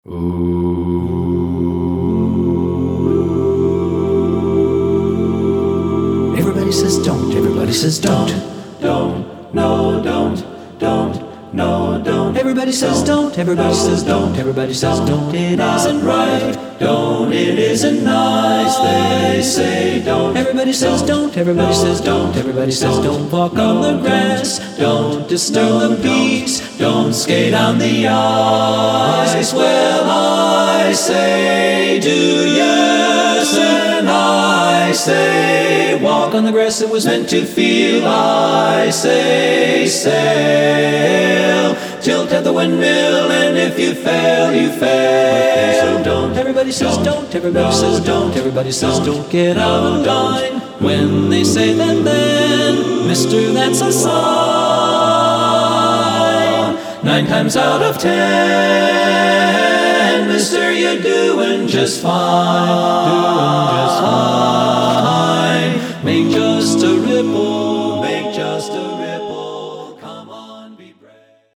Ooh. Everybody says don't, everybody says don't. Don't, no, don't. No, don't. Everybody says don't, everybody says don't, everybody says don't. It isn't right, don't, it isn't nice. They say don't. Everybody says don't, everybody says don't, everybody says don't. Walk on the grass, don't disturb the peace, don't skate on the ice. Well, I say do yes, and I say walk on the grass. It was meant to feel. I say sail, tilt at the windmill, and if you fail, you fail. Don't. Everybody says don't, everybody says don't, everybody says don't. Get out of line when they say that, then mister, that's a sign. 9 times out of 10, mister, you're doing just fine. Doing just fine.